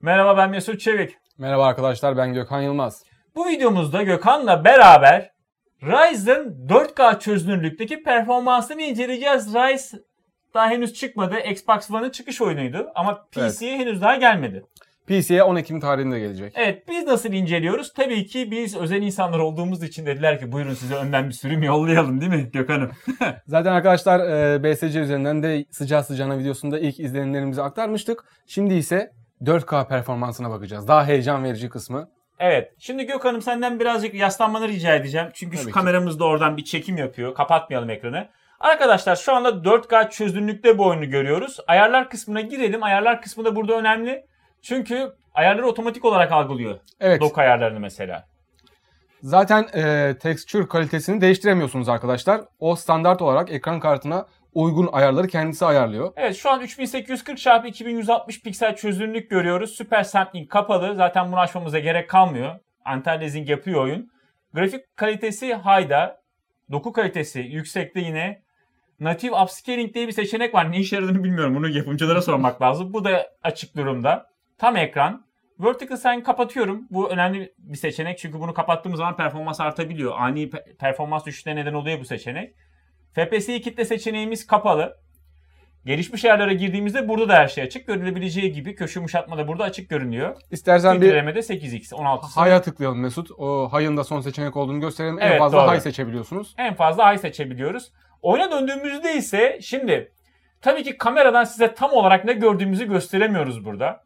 Merhaba, ben Mesut Çevik. Merhaba arkadaşlar, ben Gökhan Yılmaz. Bu videomuzda Gökhan'la beraber Ryzen 4K çözünürlükteki performansını inceleyeceğiz. Ryzen daha henüz çıkmadı. Xbox One'ın çıkış oyunuydu ama PC'ye henüz daha gelmedi. PC'ye 10 Ekim tarihinde gelecek. Evet, biz nasıl inceliyoruz? Tabii ki biz özel insanlar olduğumuz için dediler ki buyurun size önden bir sürüm yollayalım, değil mi Gökhan'ım? Zaten arkadaşlar BSC üzerinden de sıcağı sıcağına videosunda ilk izlenimlerimizi aktarmıştık. Şimdi ise 4K performansına bakacağız. Daha heyecan verici kısmı. Evet. Şimdi Gökhan'ım senden birazcık yaslanmanı rica edeceğim. Çünkü şu kameramız da oradan bir çekim yapıyor. Kapatmayalım ekranı. Arkadaşlar şu anda 4K çözünürlükte bu oyunu görüyoruz. Ayarlar kısmına girelim. Ayarlar kısmı da burada önemli. Çünkü ayarları otomatik olarak algılıyor. Evet. Dock ayarlarını mesela. Zaten texture kalitesini değiştiremiyorsunuz arkadaşlar. O standart olarak ekran kartına uygun ayarları kendisi ayarlıyor. Evet, şu an 3840x2160 piksel çözünürlük görüyoruz. Super Sampling kapalı. Zaten bunu açmamıza gerek kalmıyor. Anti-aliasing yapıyor oyun. Grafik kalitesi high'da. Doku kalitesi yüksekte yine. Native Upscaling diye bir seçenek var. Ne işe yaradığını bilmiyorum. Bunu yapımcılara sormak lazım. Bu da açık durumda. Tam ekran. Vertical Sign kapatıyorum. Bu önemli bir seçenek. Çünkü bunu kapattığımız zaman performans artabiliyor. Ani performans düşüşüne neden oluyor bu seçenek. FPS'yi kitle seçeneğimiz kapalı. Gelişmiş ayarlara girdiğimizde burada da her şey açık. Görülebileceği gibi köşe yumuşatma da burada açık görünüyor. İstersen Filtrelemede 8x, 16'sı. High'a tıklayalım Mesut. O High'ın da son seçenek olduğunu gösterelim. Evet, en fazla doğru. High seçebiliyorsunuz. En fazla high seçebiliyoruz. Oyuna döndüğümüzde ise şimdi tabii ki kameradan size tam olarak ne gördüğümüzü gösteremiyoruz burada.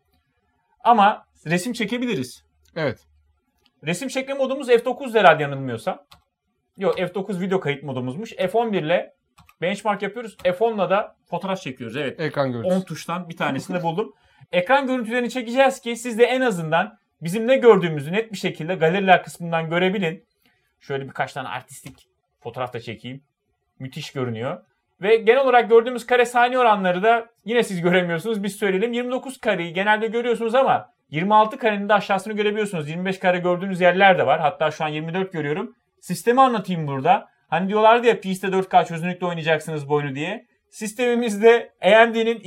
Ama resim çekebiliriz. Evet. Resim çekme modumuz F9 herhalde yanılmıyorsam. Yok, F9 video kayıt modumuzmuş. F11 ile benchmark yapıyoruz. F10'la da fotoğraf çekiyoruz. Evet. Ekran görüntüsü. 10 tuştan bir tanesini buldum. Ekran görüntülerini çekeceğiz ki siz de en azından bizim ne gördüğümüzü net bir şekilde galeriler kısmından görebilin. Şöyle birkaç tane artistik fotoğraf da çekeyim. Müthiş görünüyor. Ve genel olarak gördüğümüz kare saniye oranları da yine siz göremiyorsunuz. Biz söyleyelim. 29 kareyi genelde görüyorsunuz ama 26 karenin de aşağısını görebiliyorsunuz. 25 kare gördüğünüz yerler de var. Hatta şu an 24 görüyorum. Sistemi anlatayım burada. Hani diyorlardı ya PC'de 4K çözünürlükte oynayacaksınız bu oyunu diye. Sistemimizde AMD'nin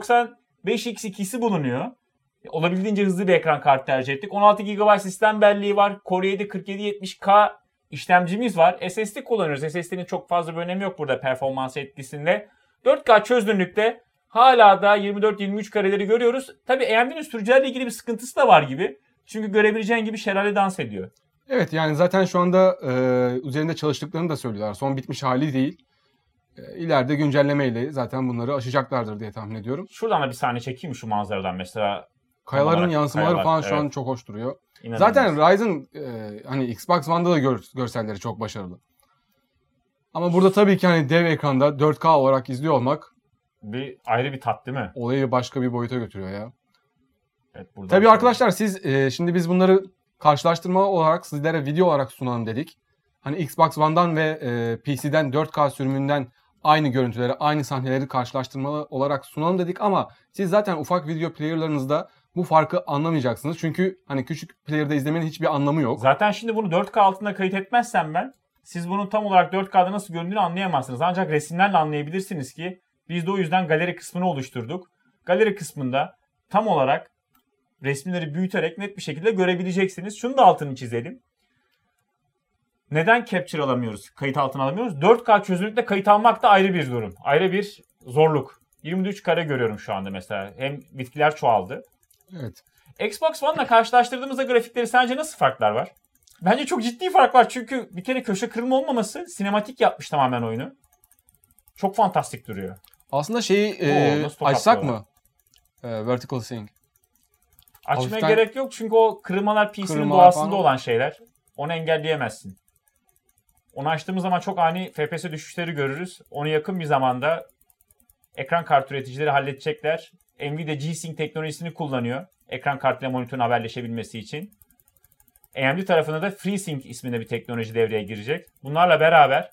295X2'si bulunuyor. Olabildiğince hızlı bir ekran kartı tercih ettik. 16 GB sistem belleği var. Core i7 4770K işlemcimiz var. SSD kullanıyoruz. SSD'nin çok fazla bir önemi yok burada performans etkisinde. 4K çözünürlükte hala da 24-23 kareleri görüyoruz. Tabii AMD'nin sürücülerle ilgili bir sıkıntısı da var gibi. Çünkü görebileceğin gibi şelale dans ediyor. Evet, yani zaten şu anda üzerinde çalıştıklarını da söylüyorlar. Son bitmiş hali değil. İleride güncellemeyle zaten bunları aşacaklardır diye tahmin ediyorum. Şuradan da bir sahne çekeyim şu manzaradan mesela. Kayaların yansımaları kayalar, falan şu evet. an çok hoş duruyor. İnanılmaz. Zaten Ryzen hani Xbox One'da da görselleri çok başarılı. Ama burada tabii ki hani dev ekranda 4K olarak izliyor olmak ayrı bir tat değil mi? olayı başka bir boyuta götürüyor ya. Evet, Tabii arkadaşlar siz şimdi biz bunları karşılaştırma olarak sizlere video olarak sunalım dedik. Hani Xbox One'dan ve PC'den 4K sürümünden aynı görüntüleri, aynı sahneleri karşılaştırmalı olarak sunalım dedik ama siz zaten ufak video player'larınızda bu farkı anlamayacaksınız. Çünkü hani küçük player'da izlemenin hiçbir anlamı yok. Zaten şimdi bunu 4K altında kayıt etmezsem ben siz bunun tam olarak 4K'da nasıl göründüğünü anlayamazsınız. Ancak resimlerle anlayabilirsiniz ki biz de o yüzden galeri kısmını oluşturduk. Galeri kısmında tam olarak resimleri büyüterek net bir şekilde görebileceksiniz. Şunu da altını çizelim. Neden capture alamıyoruz? Kayıt altına alamıyoruz. 4K çözünürlükte kayıt almak da ayrı bir durum. Ayrı bir zorluk. 23 kare görüyorum şu anda mesela. Hem bitkiler çoğaldı. Evet. Xbox One'la karşılaştırdığımızda grafikleri sence nasıl farklar var? Bence çok ciddi fark var. Çünkü bir kere köşe kırılma olmaması sinematik yapmış tamamen oyunu. Çok fantastik duruyor. Aslında şeyi açsak mı? Vertical Sync. Açmaya Hafiften gerek yok çünkü o kırılmalar PC'nin kırılmalar doğasında falan olan şeyler. Onu engelleyemezsin. Onu açtığımız zaman çok ani FPS düşüşleri görürüz. Onu yakın bir zamanda ekran kart üreticileri halledecekler. Nvidia G-Sync teknolojisini kullanıyor. Ekran kartıyla monitörün haberleşebilmesi için. AMD tarafında da FreeSync isminde bir teknoloji devreye girecek. Bunlarla beraber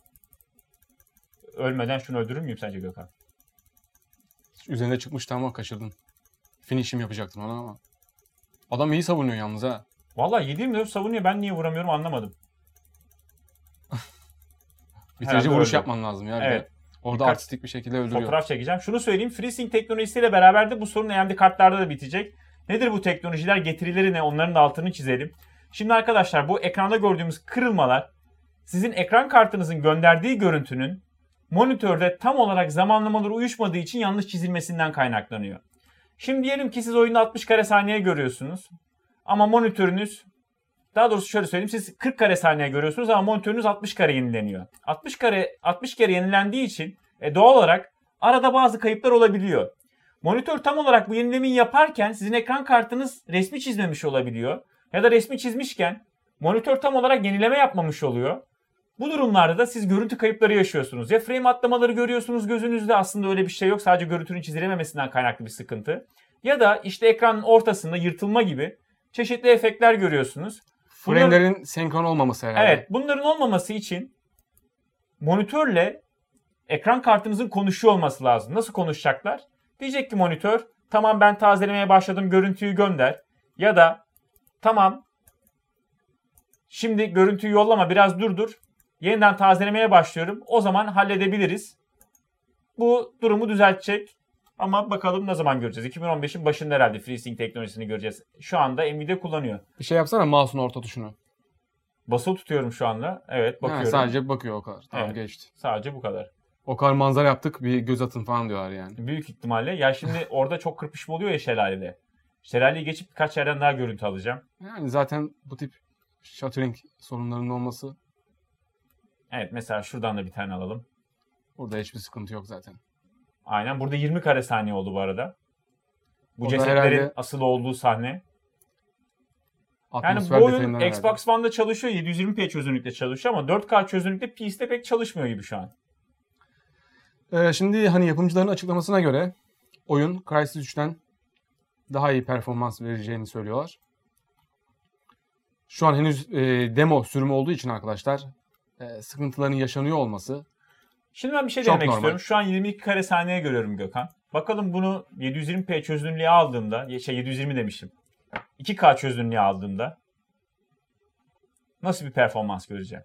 ölmeden şunu öldürür müyüm sence Gökhan? Üzerinde çıkmıştı ama kaçırdın. Finish'im yapacaktım ona ama. Adam iyi savunuyor yalnız ha. Vallahi 7/24 savunuyor. Ben niye vuramıyorum anlamadım. Bitirici Herhalde vuruş öldü. yapman lazım ya. Evet. Orada Birkaç artistik bir şekilde öldürüyor. Fotoğraf çekeceğim. Şunu söyleyeyim. FreeSync teknolojisiyle beraber de bu sorun AMD kartlarda da bitecek. Nedir bu teknolojiler? Getirileri ne? Onların da altını çizelim. Şimdi arkadaşlar bu ekranda gördüğümüz kırılmalar sizin ekran kartınızın gönderdiği görüntünün monitörde tam olarak zamanlamaları uyuşmadığı için yanlış çizilmesinden kaynaklanıyor. Şimdi diyelim ki siz oyunda 60 kare saniye görüyorsunuz. Ama monitörünüz, daha doğrusu şöyle söyleyeyim, siz 40 kare saniye görüyorsunuz ama monitörünüz 60 kare yenileniyor. 60 kere yenilendiği için doğal olarak arada bazı kayıplar olabiliyor. Monitör tam olarak bu yenilemeyi yaparken sizin ekran kartınız resmi çizmemiş olabiliyor. Ya da resmi çizmişken monitör tam olarak yenileme yapmamış oluyor. Bu durumlarda da siz görüntü kayıpları yaşıyorsunuz. Ya frame atlamaları görüyorsunuz gözünüzde, aslında öyle bir şey yok. Sadece görüntünün çizilememesinden kaynaklı bir sıkıntı. Ya da işte ekranın ortasında yırtılma gibi çeşitli efektler görüyorsunuz. Frame'lerin senkron olmaması herhalde. Evet, bunların olmaması için monitörle ekran kartınızın konuşuyor olması lazım. Nasıl konuşacaklar? Diyecek ki monitör, tamam ben tazelemeye başladım, görüntüyü gönder. Ya da tamam şimdi görüntüyü yollama, biraz durdur. Yeniden tazelemeye başlıyorum. O zaman halledebiliriz. Bu durumu düzeltecek. Ama bakalım ne zaman göreceğiz? 2015'in başında herhalde FreeSync teknolojisini göreceğiz. Şu anda Nvidia kullanıyor. Bir şey yapsana mouse'un orta tuşunu. Basılı tutuyorum şu anda. Evet, bakıyorum. Sadece bakıyor o kadar. Tamam, Evet, geçti. sadece bu kadar. O kadar manzara yaptık, bir göz atın falan diyorlar yani. Büyük ihtimalle. Ya şimdi orada çok kırpışma oluyor ya şelalede. Şelaleyi geçip birkaç yerden daha görüntü alacağım. Yani zaten bu tip shuttering sorunlarının olması, Evet, mesela şuradan da bir tane alalım. burada hiçbir sıkıntı yok zaten. Aynen. Burada 20 kare saniye oldu bu arada. Bu O da cesetlerin herhalde asıl olduğu sahne. Yani Atmosfer bu oyun detayından herhalde. Xbox One'da çalışıyor. 720p çözünürlükte çalışıyor ama 4K çözünürlükte PC'de pek çalışmıyor gibi şu an. Şimdi hani yapımcıların açıklamasına göre oyun Crysis 3'ten daha iyi performans vereceğini söylüyorlar. Şu an henüz demo sürümü olduğu için arkadaşlar sıkıntıların yaşanıyor olması Şimdi ben bir şey çok denemek normal. istiyorum. Şu an 22 kare saniye görüyorum Gökhan. Bakalım bunu 720p çözünürlüğe aldığımda, 720 demişim. 2K çözünürlüğe aldığımda nasıl bir performans göreceğim?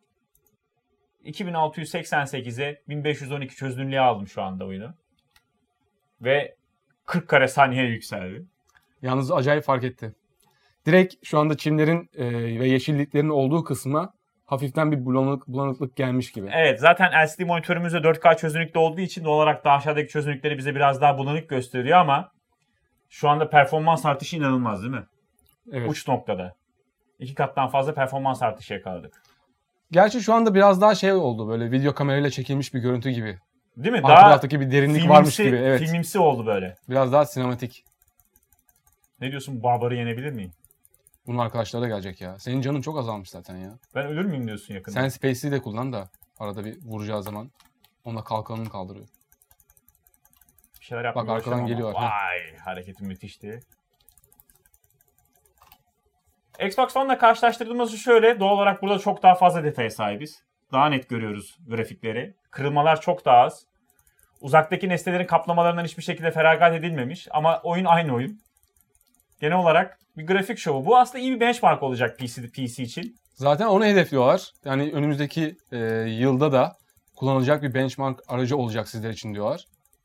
2688'e 1512 çözünürlüğe aldım şu anda oyunu. Ve 40 kare saniye yükseldi. Yalnız acayip fark etti. Direkt şu anda çimlerin ve yeşilliklerin olduğu kısma hafiften bir bulanıklık gelmiş gibi. Evet, zaten LCD monitörümüz de 4K çözünürlükte olduğu için doğal olarak da aşağıdaki çözünürlükleri bize biraz daha bulanık gösteriyor ama şu anda performans artışı inanılmaz değil mi? Evet. Uç noktada. 2 kattan fazla performans artışı yakaladık. Gerçi şu anda biraz daha şey oldu, böyle video kamerayla çekilmiş bir görüntü gibi. Değil mi? Arka Daha taraftaki bir derinlik varmış gibi. Evet. filmimsi oldu böyle. Biraz daha sinematik. Ne diyorsun, Barbar'ı yenebilir miyim? Bunun arkadaşları da gelecek ya. Senin canın çok azalmış zaten ya. Ben ölür müyüm diyorsun yakında? Sen Space'i de kullan da arada bir vuracağı zaman ona kalkanını kaldırıyor. Bir şeyler yapmaya Bak, arkadan başladım ama. geliyorlar. Vay, hareketim müthişti. Xbox One'la karşılaştırdığımızda şöyle, doğal olarak burada çok daha fazla detaya sahibiz. Daha net görüyoruz grafikleri. Kırılmalar çok daha az. Uzaktaki nesnelerin kaplamalarından hiçbir şekilde feragat edilmemiş ama oyun aynı oyun. Genel olarak bir grafik şovu. Bu aslında iyi bir benchmark olacak PC için. Zaten onu hedefliyorlar. Yani önümüzdeki yılda da kullanılacak bir benchmark aracı olacak sizler için diyorlar.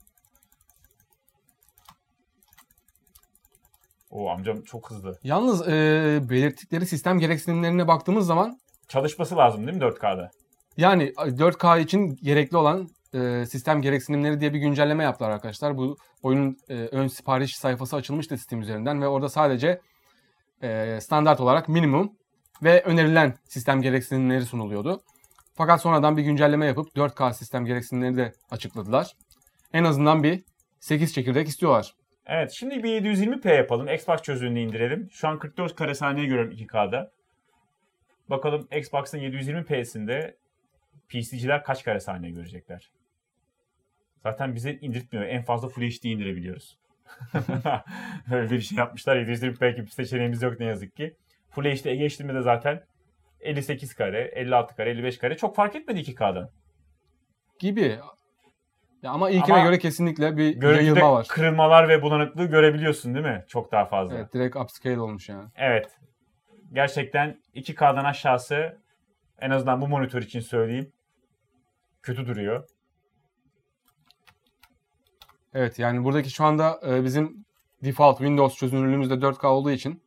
O amcam çok hızlı. Yalnız belirttikleri sistem gereksinimlerine baktığımız zaman Çalışması lazım değil mi 4K'da? yani 4K için gerekli olan sistem gereksinimleri diye bir güncelleme yaptılar arkadaşlar. Bu oyunun ön sipariş sayfası açılmıştı Steam üzerinden ve orada sadece standart olarak minimum ve önerilen sistem gereksinimleri sunuluyordu. Fakat sonradan bir güncelleme yapıp 4K sistem gereksinimleri de açıkladılar. En azından bir 8 çekirdek istiyorlar. Evet, şimdi bir 720p yapalım. Xbox çözünürlüğünü indirelim. Şu an 44 kare saniye görüyorum 2K'da. Bakalım Xbox'ın 720p'sinde PC'ciler kaç kare saniye görecekler? Zaten bize indirtmiyor. En fazla Full HD indirebiliyoruz. Böyle bir şey yapmışlar. 720p gibi bir seçeneğimiz yok ne yazık ki. Full HD'ye geçtiğimde de zaten 58 kare, 56 kare, 55 kare. Çok fark etmedi 2K'dan. Gibi. Ya ama ilkine göre kesinlikle bir görüntüde yayılma var. kırılmalar ve bulanıklığı görebiliyorsun değil mi? Çok daha fazla. Evet, direkt upscale olmuş yani. Evet. Gerçekten 2K'dan aşağısı, en azından bu monitör için söyleyeyim, kötü duruyor. Evet, yani buradaki şu anda bizim default Windows çözünürlüğümüz de 4K olduğu için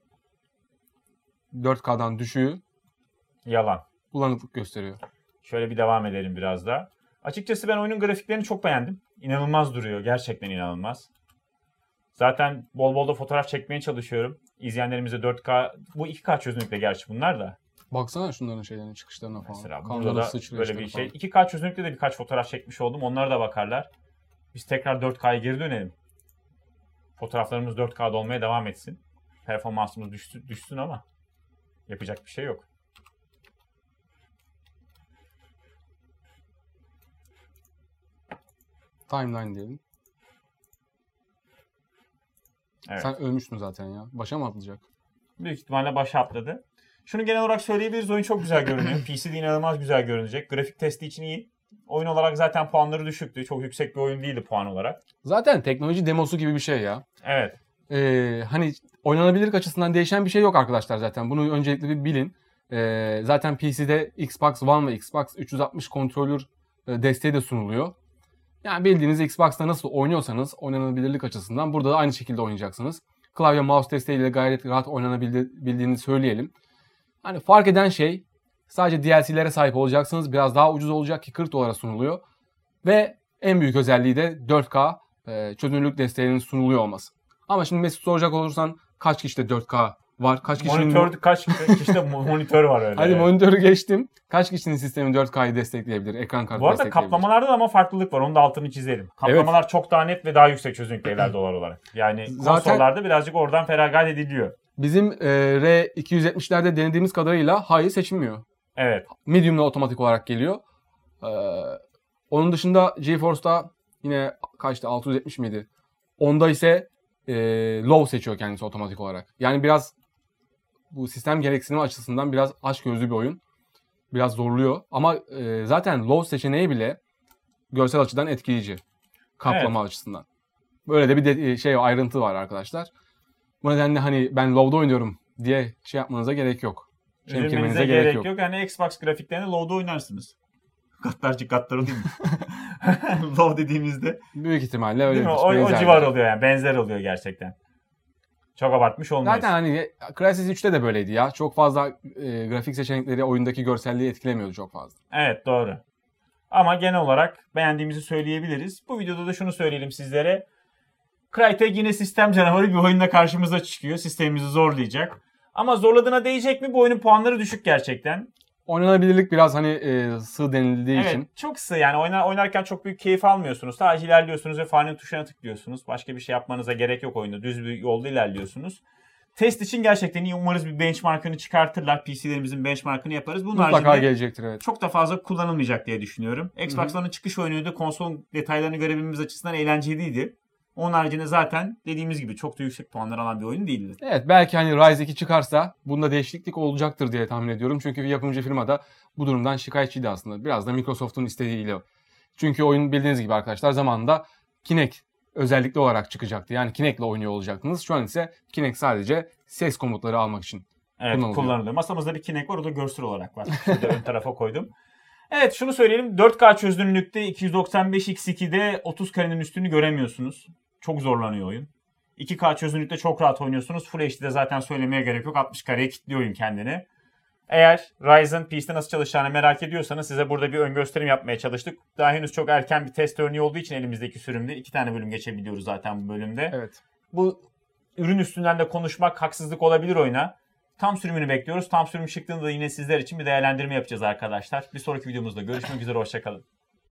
4K'dan düşüğü Yalan. bulanıklık gösteriyor. Şöyle bir devam edelim biraz da. Açıkçası ben oyunun grafiklerini çok beğendim. İnanılmaz duruyor. Gerçekten inanılmaz. Zaten bol bol da fotoğraf çekmeye çalışıyorum. İzleyenlerimize 4K, bu 2K çözünürlükte gerçi bunlar da. Baksana şunların şeylerine, çıkışlarına falan. Mesela Kanları burada da sıçrıyor böyle bir işte şey. falan. 2K çözünürlükte de birkaç fotoğraf çekmiş oldum. Onlara da bakarlar. Biz tekrar 4K'ya geri dönelim. Fotoğraflarımız 4K'da olmaya devam etsin. Performansımız düşsün ama yapacak bir şey yok. Timeline diyelim. Evet. Sen ölmüştün zaten ya. Başa mı atılacak? Büyük ihtimalle başa atladı. Şunu genel olarak söyleyebiliriz. Oyun çok güzel görünüyor. PC'de inanılmaz güzel görünecek. Grafik testi için iyi. Oyun olarak zaten puanları düşüktü. Çok yüksek bir oyun değildi puan olarak. Zaten teknoloji demosu gibi bir şey ya. Evet. Hani oynanabilirlik açısından değişen bir şey yok arkadaşlar zaten. Bunu öncelikle bir bilin. Zaten PC'de Xbox One ve Xbox 360 kontrolör desteği de sunuluyor. Yani bildiğiniz Xbox'ta nasıl oynuyorsanız oynanabilirlik açısından burada da aynı şekilde oynayacaksınız. Klavye mouse desteğiyle gayet rahat oynanabildiğini söyleyelim. Hani fark eden şey sadece DLC'lere sahip olacaksınız. Biraz daha ucuz olacak ki 40 dolara sunuluyor. Ve en büyük özelliği de 4K çözünürlük desteğinin sunuluyor olması. Ama şimdi Mesut soracak olursan kaç kişide 4K var? Kaç kişinin Kaç kişide monitör var öyle. Hadi monitörü geçtim. Kaç kişinin sistemi 4K'yı destekleyebilir? Ekran kartı Bu arada destekleyebilir. kaplamalarda da ama farklılık var. Onu da altını çizelim. Kaplamalar çok daha net ve daha yüksek çözünürlükteler dolar olarak. Yani Zaten konsollarda birazcık oradan feragat ediliyor. bizim R270'lerde denediğimiz kadarıyla high'ı seçilmiyor. Evet. Medium'la otomatik olarak geliyor. Onun dışında GeForce'da yine kaçtı? 670 miydi? Onda ise low seçiyor kendisi otomatik olarak. Yani biraz bu sistem gereksinimi açısından biraz açgözlü bir oyun. Biraz zorluyor. Ama zaten low seçeneği bile görsel açıdan etkileyici. Kaplama açısından. Böyle de bir ayrıntı var arkadaşlar. Bu nedenle hani ben low'da oynuyorum diye şey yapmanıza gerek yok. Üzülmenize gerek yok. Yani Xbox grafiklerini low'da oynarsınız. Gattar değil mi? Low dediğimizde. Büyük ihtimalle öyle değil mi? bir O civar oluyor yani. Benzer oluyor gerçekten. Çok abartmış olmayız. Zaten hani Crysis 3'te de böyleydi ya. Çok fazla grafik seçenekleri oyundaki görselliği etkilemiyordu çok fazla. Evet, doğru. Ama genel olarak beğendiğimizi söyleyebiliriz. Bu videoda da şunu söyleyelim sizlere. Crytek yine sistem canavarı bir oyunla karşımıza çıkıyor. Sistemimizi zorlayacak. Ama zorladığına değecek mi? Bu oyunun puanları düşük gerçekten. Oynanabilirlik biraz hani sığ denildiği için. Evet, çok sığ yani oynarken çok büyük keyif almıyorsunuz. Sadece ilerliyorsunuz ve farenin tuşuna tıklıyorsunuz. Başka bir şey yapmanıza gerek yok oyunda. Düz bir yolda ilerliyorsunuz. Test için gerçekten iyi. Umarız bir benchmark'ını çıkartırlar. PC'lerimizin benchmark'ını yaparız. Bunun mutlaka gelecektir, evet. Çok da fazla kullanılmayacak diye düşünüyorum. Xbox'ların çıkış oyunuydu. Konsolun detaylarını görebilmemiz açısından eğlenceliydi. Onun haricinde zaten dediğimiz gibi çok da yüksek puanlar alan bir oyun değildi. Evet, belki hani Rise 2 çıkarsa bunda değişiklik olacaktır diye tahmin ediyorum. Çünkü yapımcı firma da bu durumdan şikayetçiydi aslında. Biraz da Microsoft'un istediğiyle. Çünkü oyun bildiğiniz gibi arkadaşlar zamanında Kinect özellikle olarak çıkacaktı. Yani Kinect'le oynuyor olacaktınız. Şu an ise Kinect sadece ses komutları almak için kullanılıyor. Masamızda bir Kinect var, o da görsel olarak var. Şurada ön tarafa koydum. Evet, şunu söyleyelim. 4K çözünürlükte 295x2'de 30 karenin üstünü göremiyorsunuz. Çok zorlanıyor oyun. 2K çözünürlükte çok rahat oynuyorsunuz. Full HD'de zaten söylemeye gerek yok. 60 kareye kilitliyor oyun kendini. Eğer Ryzen PC'de nasıl çalışacağını merak ediyorsanız size burada bir ön gösterim yapmaya çalıştık. Daha henüz çok erken bir test örneği olduğu için elimizdeki sürümde 2 tane bölüm geçebiliyoruz zaten bu bölümde. Evet. Bu ürün üstünden de konuşmak haksızlık olabilir oyuna. Tam sürümünü bekliyoruz. Tam sürüm çıktığında da yine sizler için bir değerlendirme yapacağız arkadaşlar. Bir sonraki videomuzda görüşmek üzere. Hoşça kalın.